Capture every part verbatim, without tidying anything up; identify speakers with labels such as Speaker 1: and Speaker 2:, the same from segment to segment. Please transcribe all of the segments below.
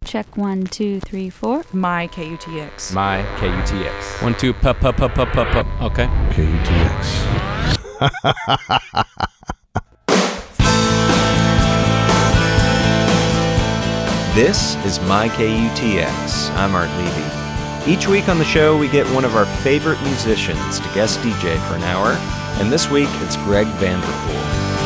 Speaker 1: check one, two, three, four.
Speaker 2: My K U T X.
Speaker 3: My K U T X.
Speaker 4: One, two, pup, pup, pup, pup, pup, pup. Okay.
Speaker 5: K U T X.
Speaker 6: This is My K U T X. I'm Art Levy. Each week on the show, we get one of our favorite musicians to guest D J for an hour, and this week it's Greg Vanderpool.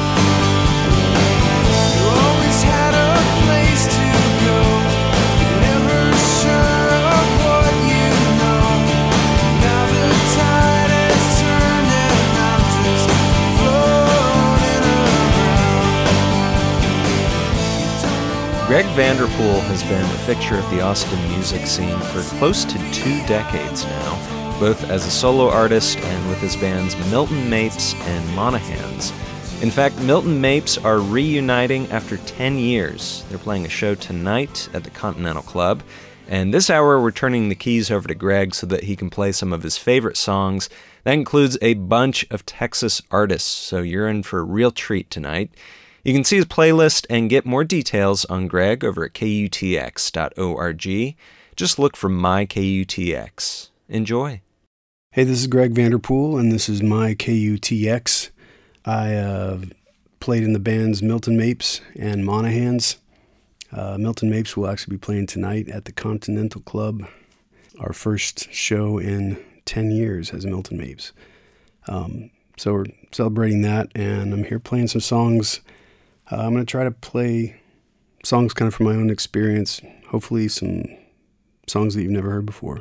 Speaker 6: Greg Vanderpool has been a fixture of the Austin music scene for close to two decades now, both as a solo artist and with his bands Milton Mapes and Monahans. In fact, Milton Mapes are reuniting after ten years. They're playing a show tonight at the Continental Club, and this hour we're turning the keys over to Greg so that he can play some of his favorite songs. That includes a bunch of Texas artists, so you're in for a real treat tonight. You can see his playlist and get more details on Greg over at K U T X dot org. Just look for My K U T X. Enjoy.
Speaker 5: Hey, this is Greg Vanderpool, and this is My K U T X. I uh, played in the bands Milton Mapes and Monahans. Uh, Milton Mapes will actually be playing tonight at the Continental Club, our first show in ten years as Milton Mapes. Um, so we're celebrating that, and I'm here playing some songs. Uh, I'm going to try to play songs kind of from my own experience, hopefully some songs that you've never heard before.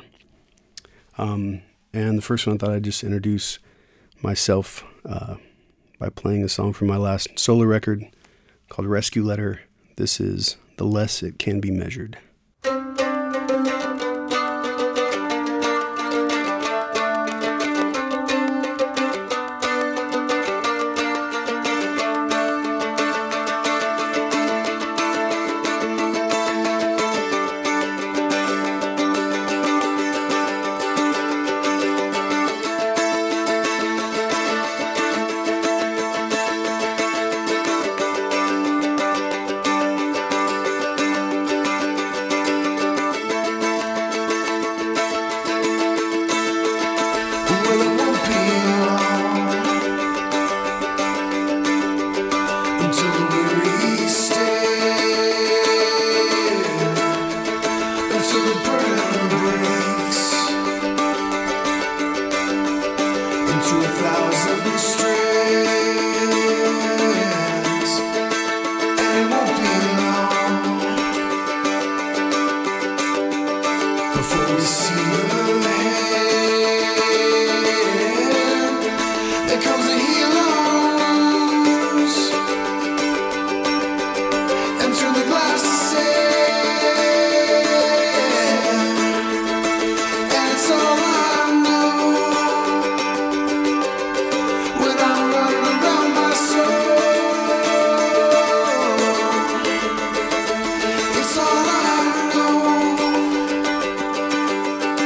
Speaker 5: Um, and the first one, I thought I'd just introduce myself uh, by playing a song from my last solo record called Rescue Letter. This is The Less It Can Be Measured.
Speaker 7: It's all I know.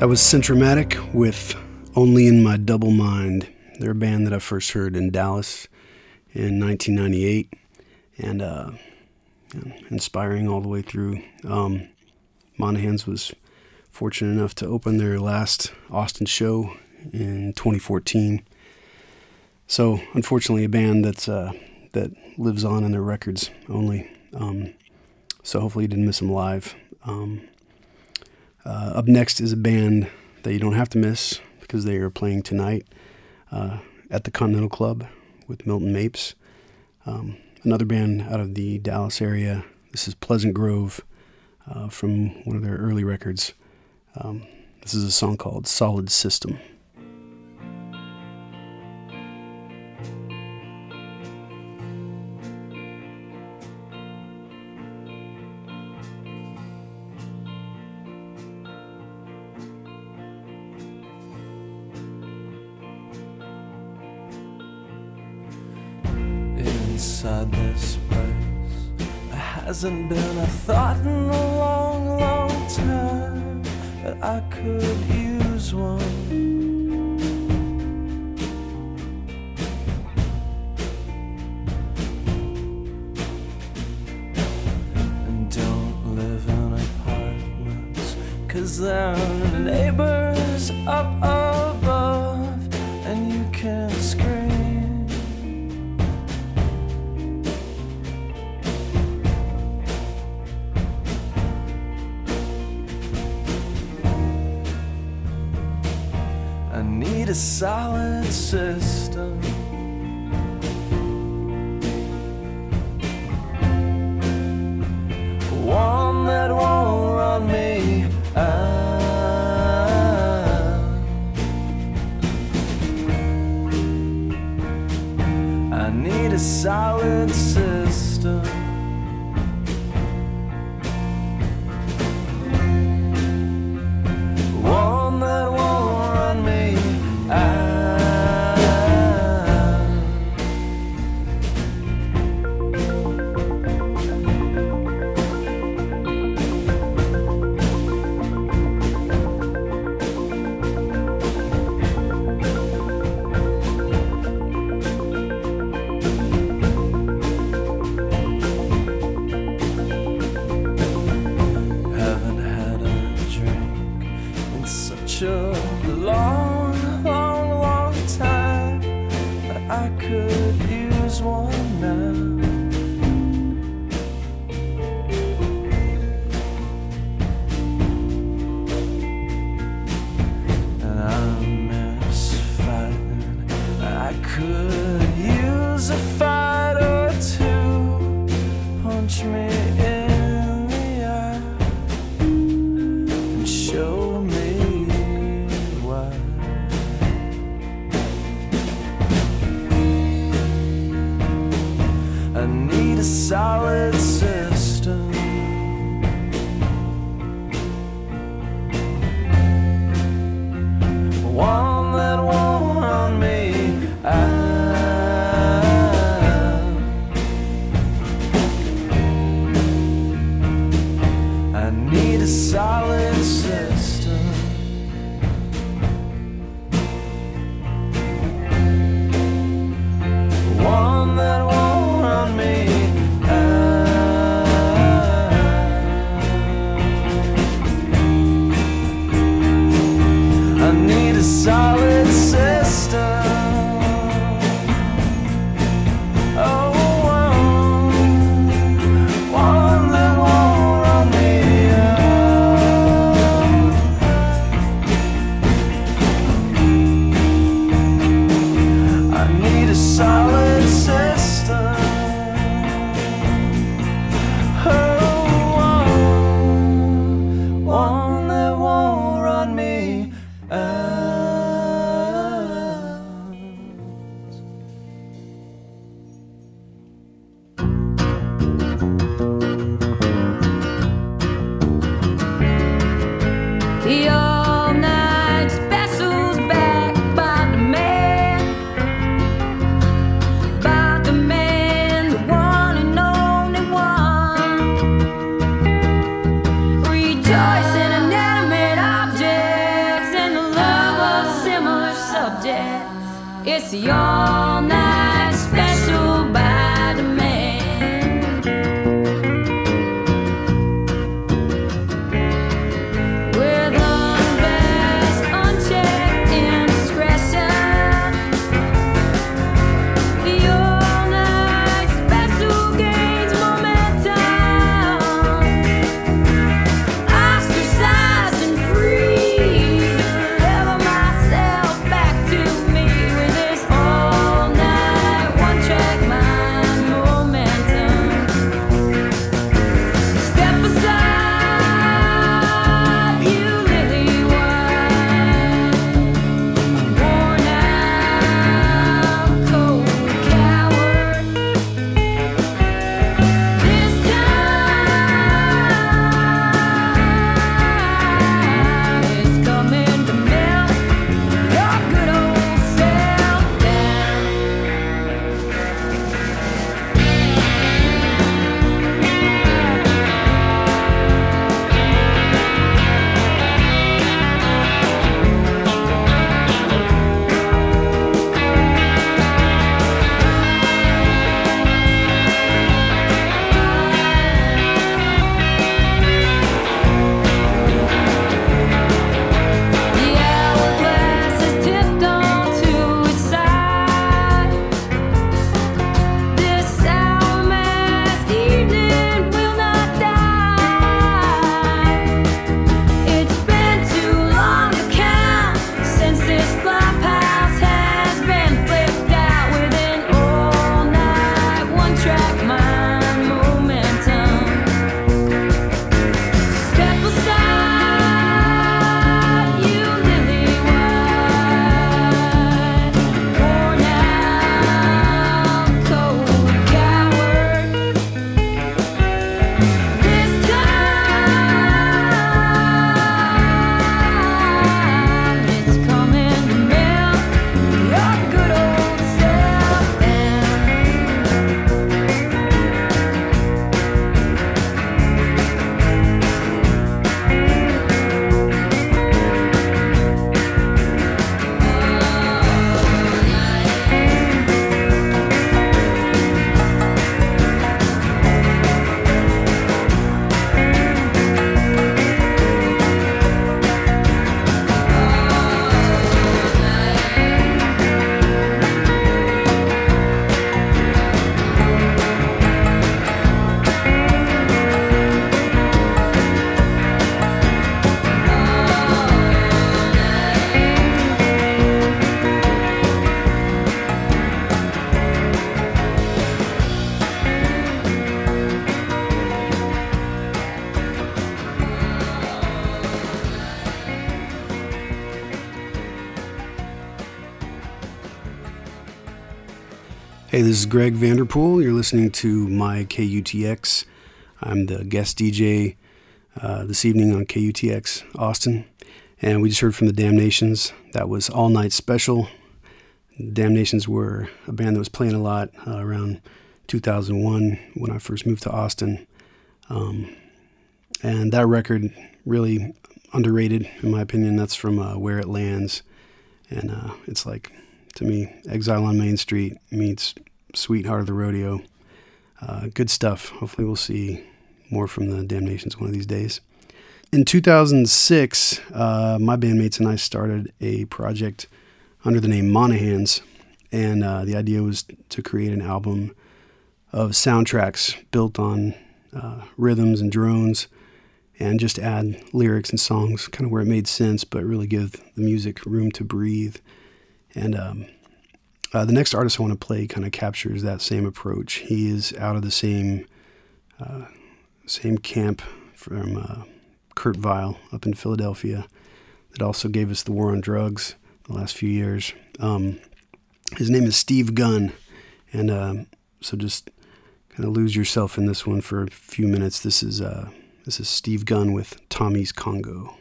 Speaker 5: That was Centromatic with Only in My Double Mind. They're a band that I first heard in Dallas in nineteen ninety-eight, and uh, inspiring all the way through. Um, Monahans was fortunate enough to open their last Austin show in twenty fourteen. So, unfortunately, a band that's uh, that lives on in their records only. Um, so hopefully you didn't miss them live. Um, Uh, up next is a band that you don't have to miss because they are playing tonight uh, at the Continental Club with Milton Mapes. Um, another band out of the Dallas area. This is Pleasant Grove uh, from one of their early records. Um, this is a song called Solid System.
Speaker 2: Inside this place, there hasn't been a thought in a long, long time that I could use one. And don't live in apartments, 'cause there are neighbors up above, and you can scream. I need a solid system, one that won't run me out. I need a solid system, one that won't run me out. Haven't had a drink in such a long, long, long time that I could use one now. And I miss fighting. I could use a fight or two. Punch me in the eye and show me why. I need a solid system, one that won't run me out. I need a solid system, one that won't run me out. I need a solid system. Oh, one, one that won't run me out.
Speaker 3: the all-night special by demand. With unbest, unchecked indiscretion, the all-night special gains momentum. Ostracized and free, deliver myself back to me with this all-night one-track mind momentum. Step aside, you lily white, worn out, cold coward. This time is coming to melt your good old self down. The hourglass is tipped onto its side. This hour-masked evening will not die. It's been too long to count since this flophouse has been flipped out with an all-night one-track mind momentum. Step aside, you lily white, worn out, cold coward. This time it's coming to melt your good old self down.
Speaker 5: Hey, this is Greg Vanderpool. You're listening to my K U T X. I'm the guest D J uh, this evening on K U T X Austin. And we just heard from the Damnations. That was All Night Special. Damnations were a band that was playing a lot uh, around two thousand one when I first moved to Austin. Um, and that record, really underrated, in my opinion. That's from uh, Where It Lands. And uh, it's like, to me, Exile on Main Street meets Sweetheart of the Rodeo. Uh, good stuff. Hopefully we'll see more from the Damnations one of these days. In two thousand six, uh, my bandmates and I started a project under the name Monahans, and uh, the idea was to create an album of soundtracks built on uh, rhythms and drones, and just add lyrics and songs kind of where it made sense, but really give the music room to breathe. And um, uh, the next artist I want to play kind of captures that same approach. He is out of the same uh, same camp from uh, Kurt Vile up in Philadelphia that also gave us The War on Drugs the last few years. Um, his name is Steve Gunn, and uh, so just kind of lose yourself in this one for a few minutes. This is uh, this is Steve Gunn with Tommy's Congo.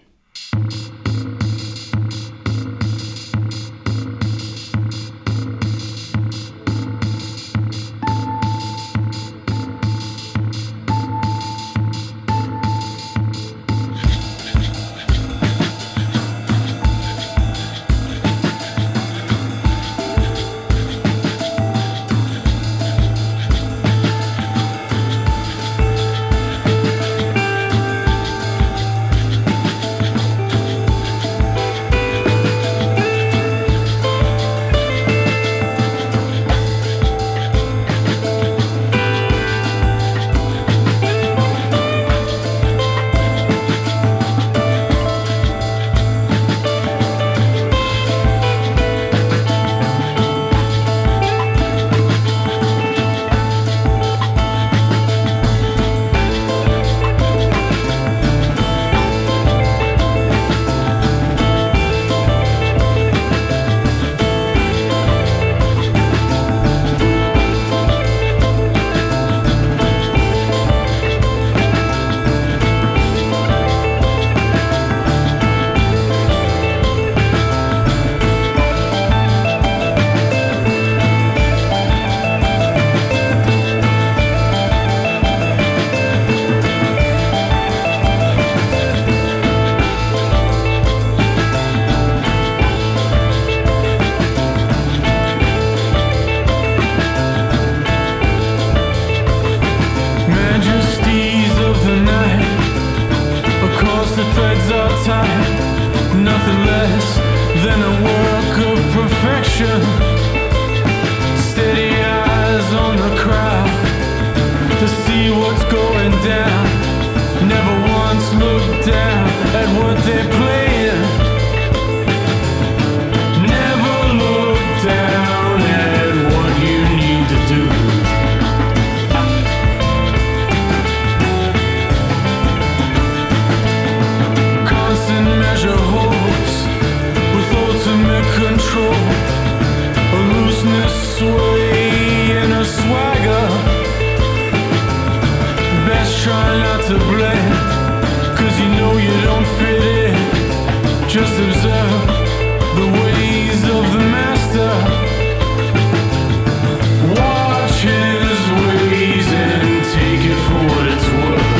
Speaker 2: direction. Steady eyes on the crowd to see what's going down. Never once looked down at what they're playing. Never look down at what you need to do. Constant measure holds with ultimate control. A looseness, sway, and a swagger. Best try not to blend, cause you know you don't fit in. Just observe the ways of the master. Watch his ways and take it for what it's worth.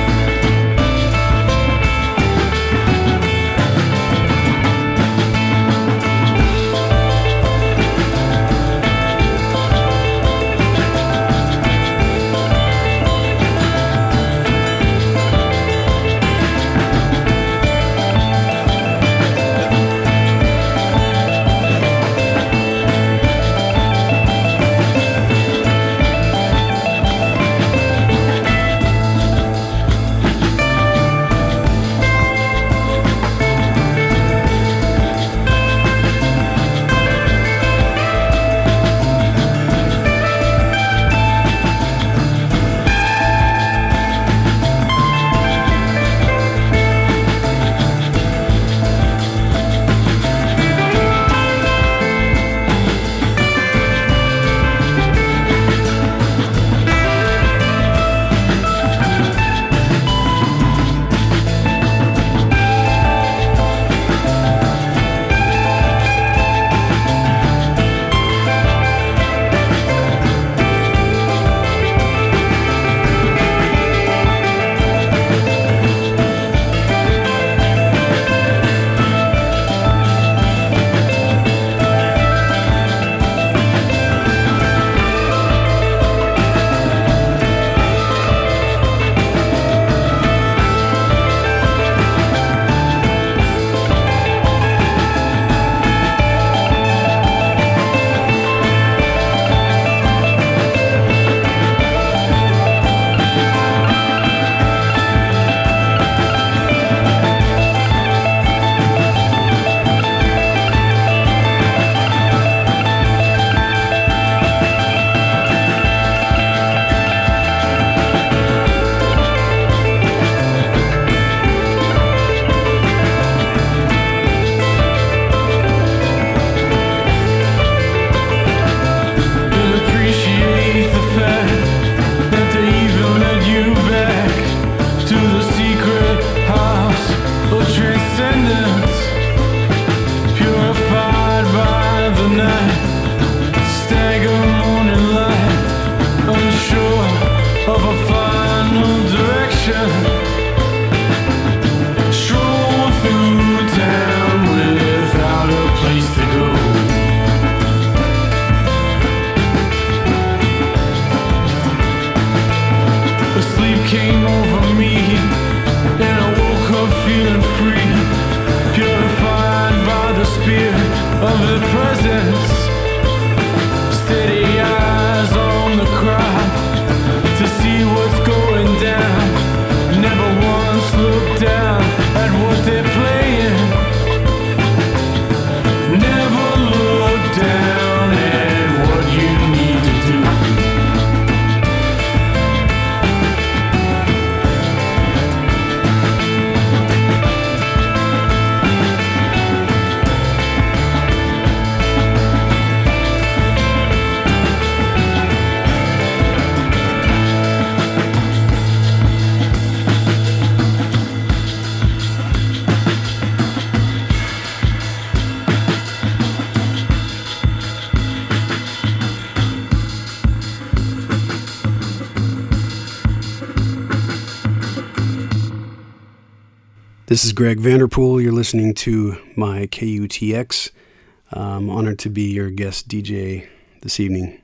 Speaker 5: This is Greg Vanderpool. You're listening to my K U T X. I'm honored to be your guest D J this evening.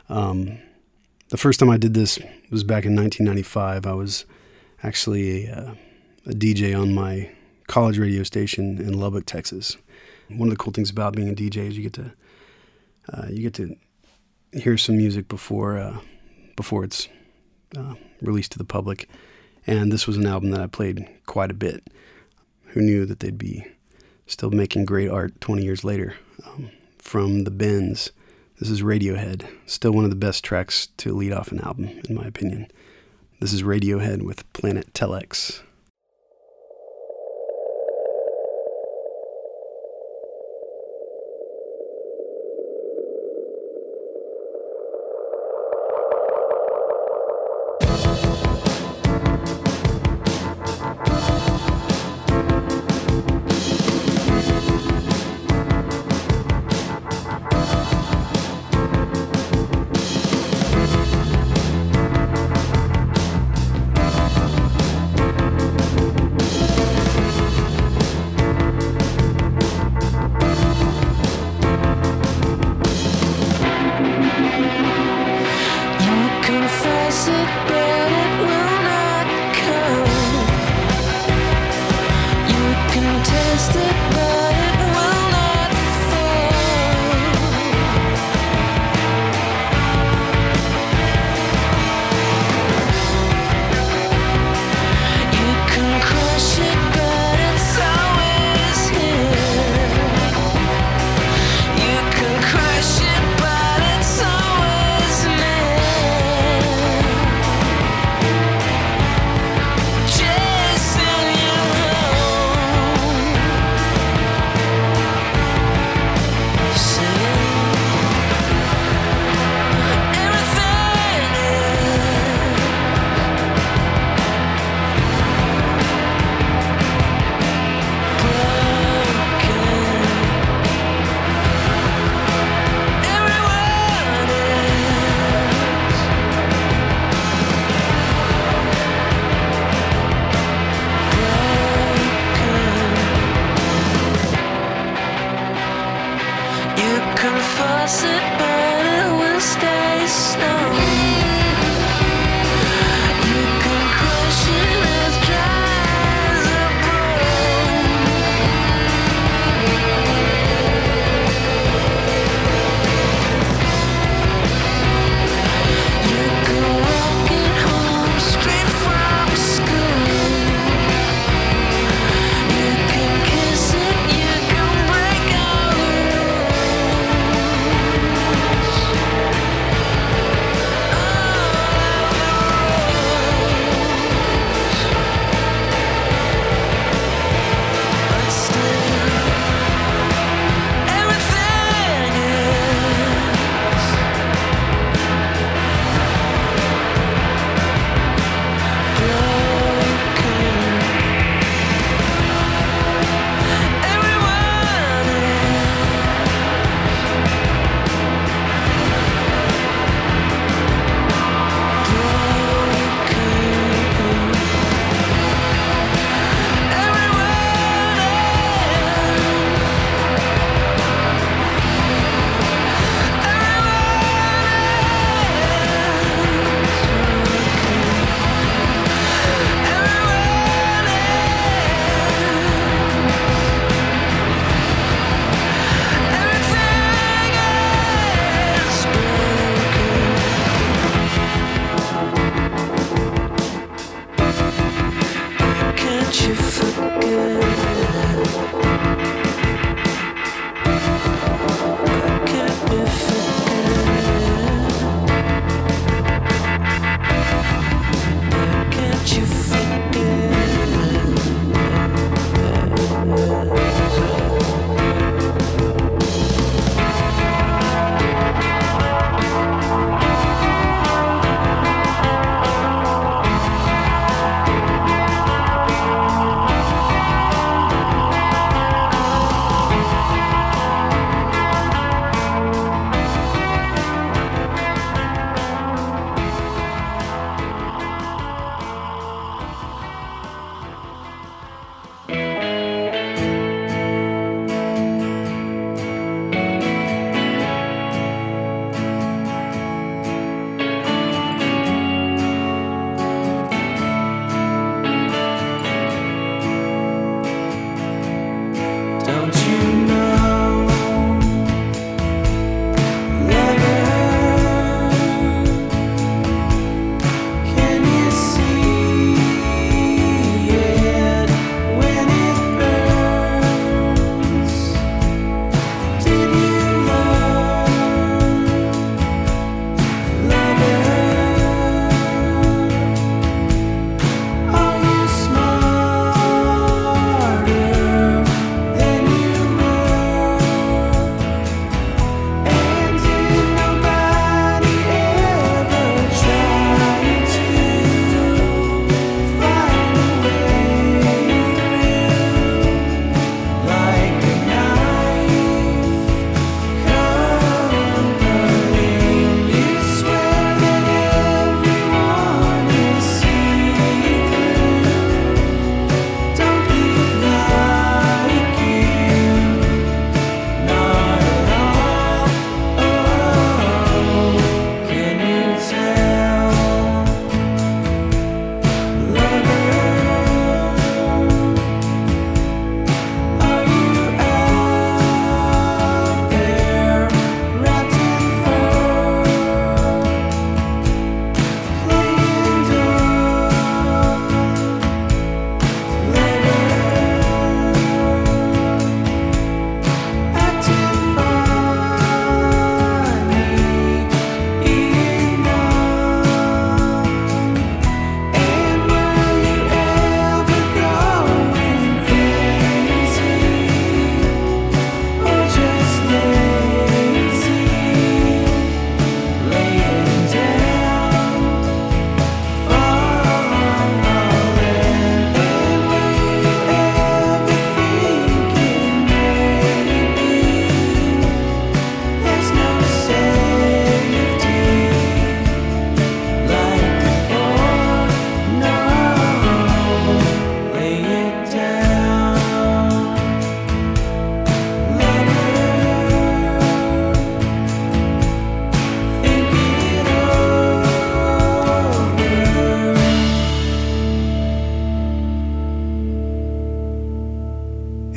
Speaker 5: Um, the first time I did this was back in nineteen ninety-five. I was actually a, uh, a D J on my college radio station in Lubbock, Texas. One of the cool things about being a D J is you get to uh, you get to hear some music before uh, before it's uh, released to the public. And this was an album that I played quite a bit. Who knew that they'd be still making great art twenty years later? Um, from the Bends, this is Radiohead. Still one of the best tracks to lead off an album, in my opinion. This is Radiohead with Planet Telex.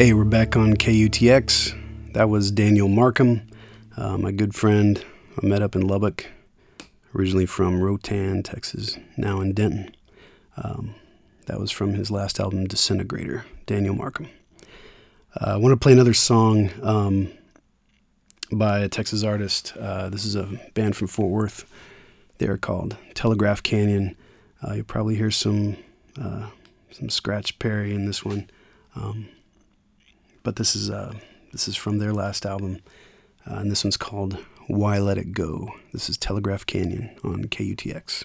Speaker 5: Hey, we're back on K U T X. That was Daniel Markham, uh, my good friend I met up in Lubbock, originally from Rotan, Texas, now in Denton. Um, that was from his last album, Disintegrator, Daniel Markham. Uh, I want to play another song um, by a Texas artist. Uh, this is a band from Fort Worth. They're called Telegraph Canyon. Uh, you'll probably hear some uh, some Scratch Perry in this one. Um, But this is uh, this is from their last album, uh, and this one's called Why Let It Go. This is Telegraph Canyon on K U T X.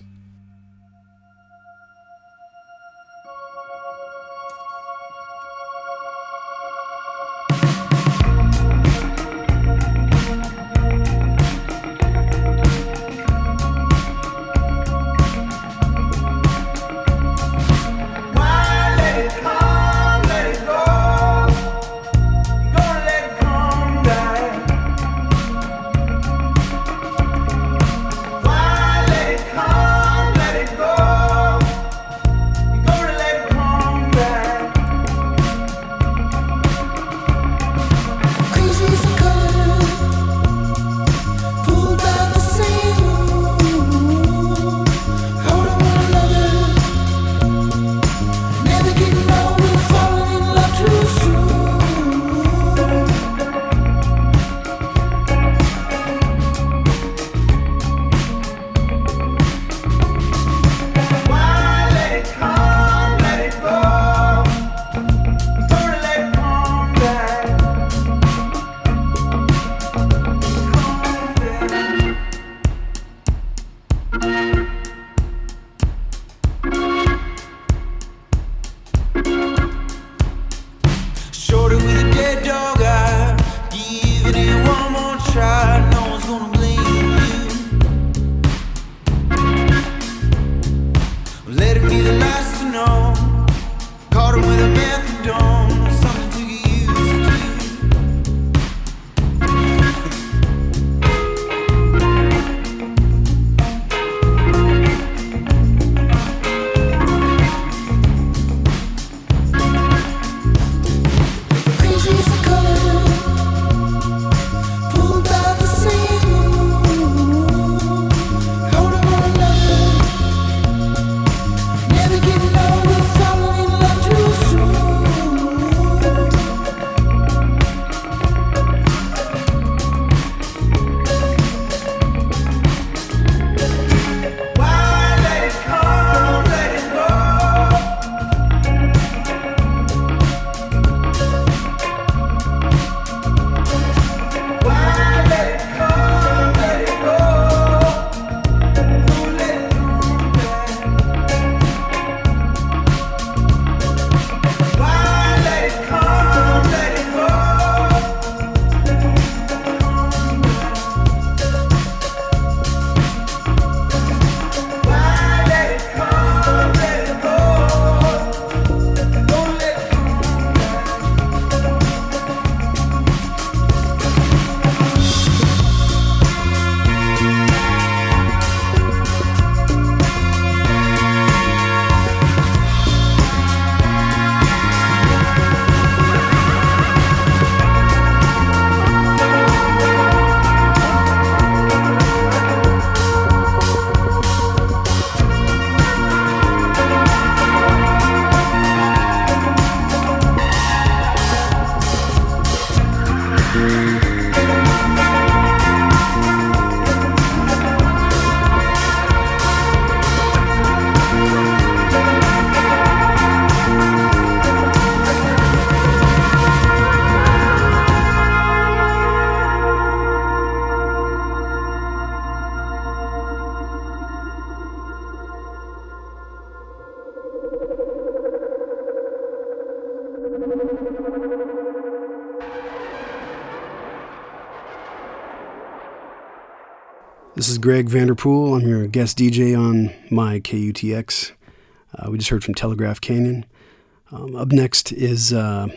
Speaker 5: This is Greg Vanderpool. I'm your guest D J on my K U T X. Uh, we just heard from Telegraph Canyon. Um, up next is uh,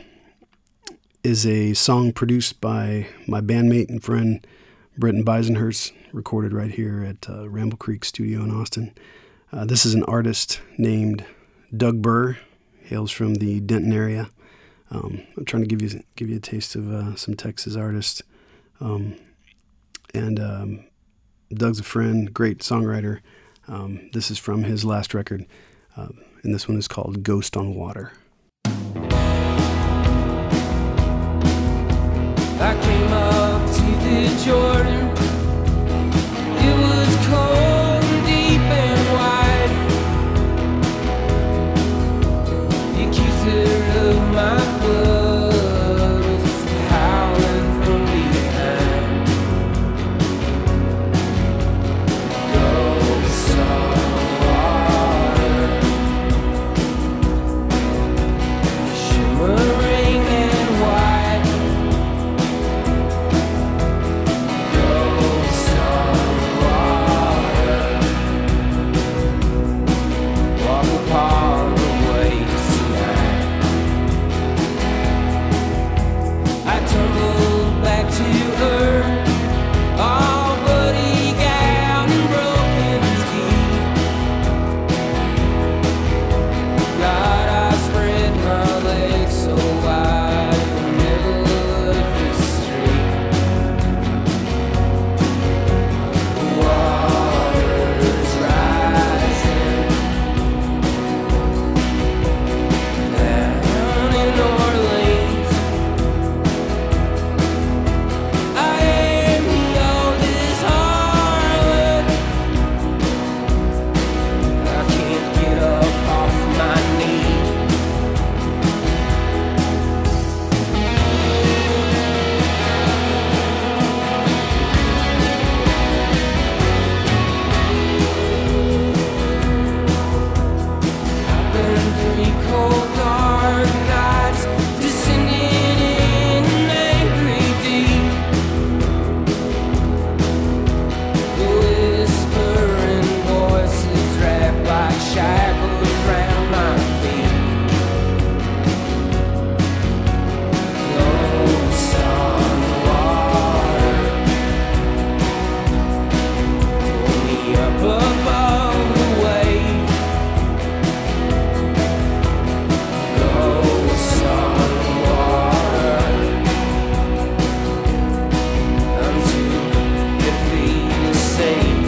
Speaker 5: is a song produced by my bandmate and friend Brenton Beisenherz, recorded right here at uh, Ramble Creek Studio in Austin. Uh, this is an artist named Doug Burr, hails from the Denton area. Um, I'm trying to give you give you a taste of uh, some Texas artists. Um, and um, Doug's a friend, great songwriter. Um, this is from his last record, uh, and this one is called Ghost on Water.
Speaker 2: I came up to the Jordan. It was cold and deep and wide. The accuser of my blood was howling from behind. Ghosts on water, shimmering and white. Ghosts on water, walk upon the waves tonight. I tumbled back to earth, all bloody gown and broken teeth. God, I spread my legs so wide in the middle of the street. The water's rising down in Orleans. I am the oldest harlot. I can't get up off my knees. I've been three cold dark nights, descending in an angry deep. The whispering voices wrap like shackles round my feet. Ghosts on water, pull me up above the wave. Ghosts on water, I'm too iffy to save.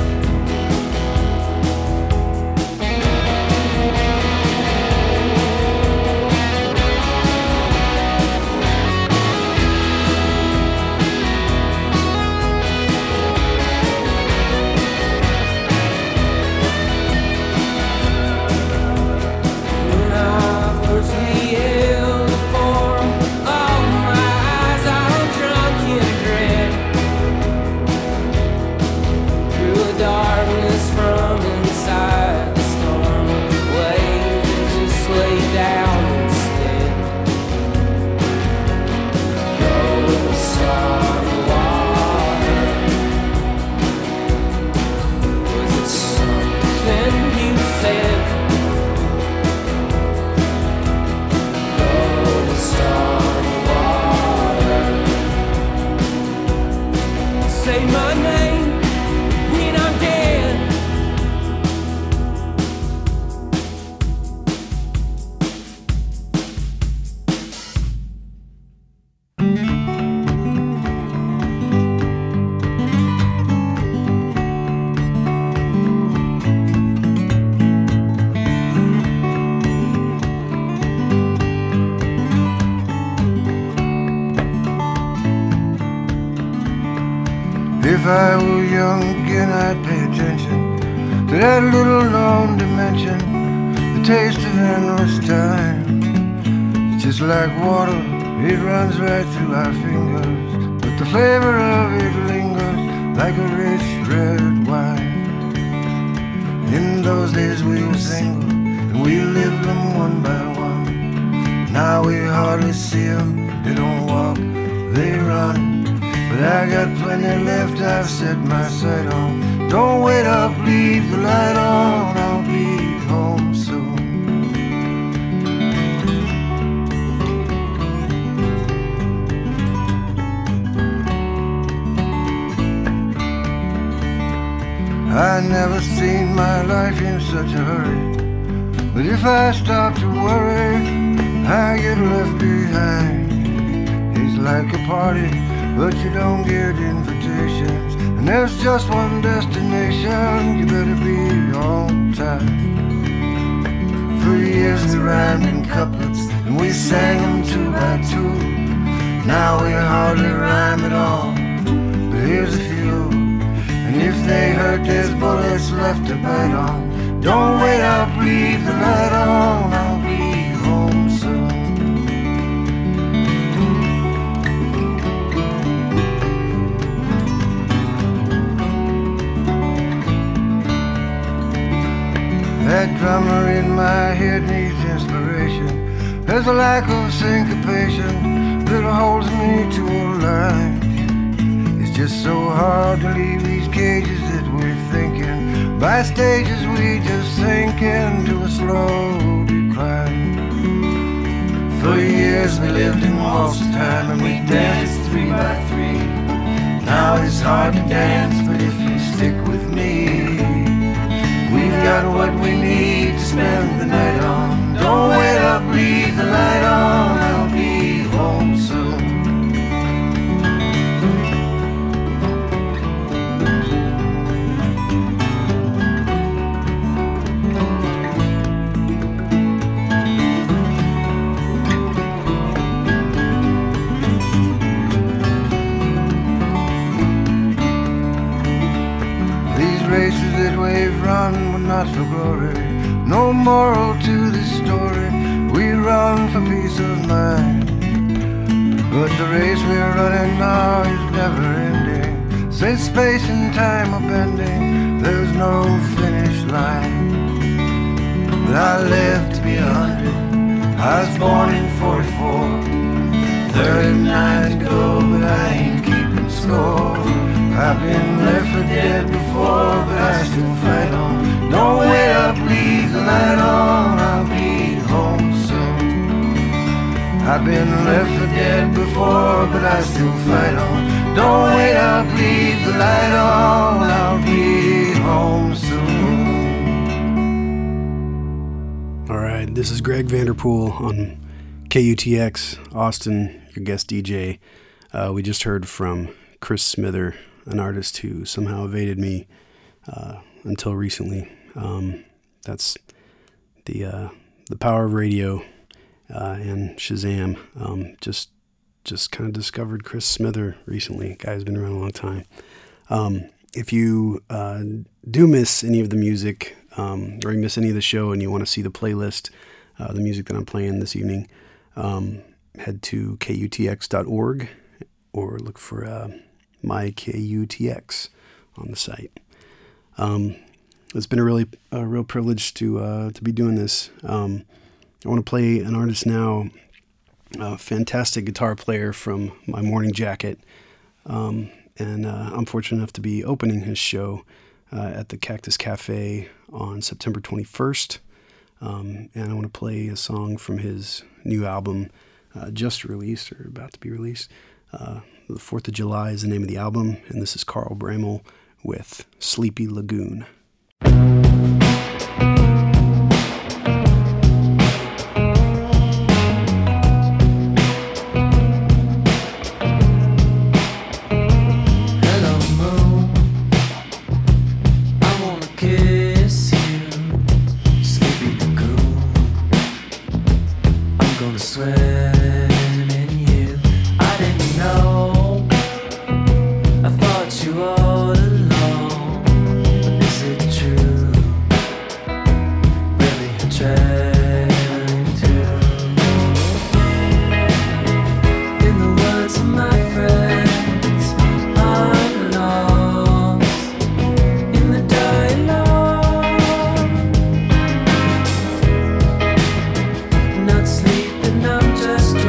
Speaker 2: When I first beheld the form of my eyes, all drunk in dread, through a darkness from inside the storm, wave and just lay down instead. Ghosts on water, was it something you said? Ghosts on water, say my name when I'm dead.
Speaker 7: If I were young again, I'd pay attention to that little known dimension, the taste of endless time. It's just like water, it runs right through our fingers, but the flavor of it lingers like a rich red wine. In those days we were single, and we lived them one by one. Now we hardly see them, they don't walk, they run. But I got plenty left, I've set my sight on. Don't wait up, leave the light on, I'll be home soon. I never seen my life in such a hurry, but if I stop to worry, I get left behind. It's like a party, but you don't get invitations. And there's just one destination, you better be on time. For years we rhymed in couplets, and we sang them two by two. Now we hardly rhyme at all, but here's a few. And if they hurt, there's bullets left to bite on. Don't wait up, leave the light on, I'll be home soon. That drummer in my head needs inspiration. There's a lack of syncopation that holds me to a line. It's just so hard to leave these cages that we're thinking. By stages we just sink into a slow decline. For years we lived in waltz time and we danced three by three. Now it's hard to dance, but if you stick with me, we've got what we need to spend the night on. Don't wait up, leave the light on, I'll be home soon. These races that we've run were not for glory. No moral to this story. We run for peace of mind. But the race we're running now is never ending. Since space and time are bending, there's no finish line. But I lived to be a hundred. I was born in forty-four. Thirty-nine to go, but I ain't keeping score. I've been left for dead before, but I still fight on. Don't wait up, leave the light on, I'll be home soon. I've been left for dead before, but I still fight on. Don't wait up, leave the light on, I'll be home soon.
Speaker 5: All right, this is Greg Vanderpool on K U T X, Austin, your guest D J. Uh, we just heard from Chris Smither, an artist who somehow evaded me uh, until recently. Um, that's the uh, the power of radio uh, and Shazam. Um, just just kind of discovered Chris Smither recently. Guy's been around a long time. Um, if you uh, do miss any of the music um, or you miss any of the show and you want to see the playlist, uh, the music that I'm playing this evening, um, head to K U T X dot org or look for uh, my K U T X on the site. Um, it's been a really a real privilege to uh, to be doing this. Um, I want to play an artist now, a fantastic guitar player from My Morning Jacket, um, and uh, I'm fortunate enough to be opening his show uh, at the Cactus Cafe on September twenty-first. Um, and I want to play a song from his new album, uh, just released or about to be released. Uh, The fourth of July is the name of the album, and this is Carl Bramel with Sleepy Lagoon.
Speaker 2: Hello, moon. I wanna kiss you, Sleepy Lagoon. I'm gonna swim in you. I didn't know. I thought you all along. Is it true? Really traveling too. In the words of my friends, I'm lost in the dialogue. Not sleeping, I'm just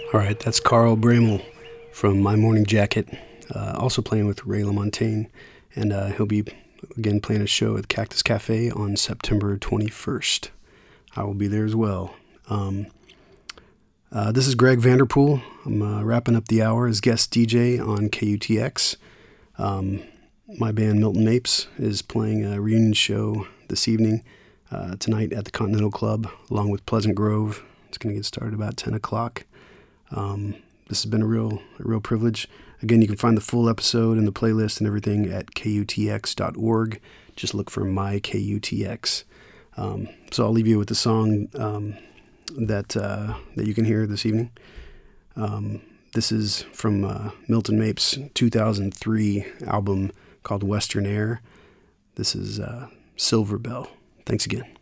Speaker 5: All right, that's Carl Bramel from My Morning Jacket, uh, also playing with Ray LaMontagne, and uh, he'll be, again, playing a show at Cactus Cafe on September twenty-first. I will be there as well. Um, uh, this is Greg Vanderpool. I'm uh, wrapping up the hour as guest D J on K U T X. Um, my band Milton Mapes is playing a reunion show this evening, uh, tonight at the Continental Club, along with Pleasant Grove. It's going to get started about ten o'clock. Um, this has been a real, a real privilege. Again, you can find the full episode and the playlist and everything at K U T X dot org. Just look for My K U T X. Um, so I'll leave you with the song um, that uh, that you can hear this evening. Um, this is from uh, Milton Mapes' two thousand three album called Western Air. This is uh, Silver Bell. Thanks again.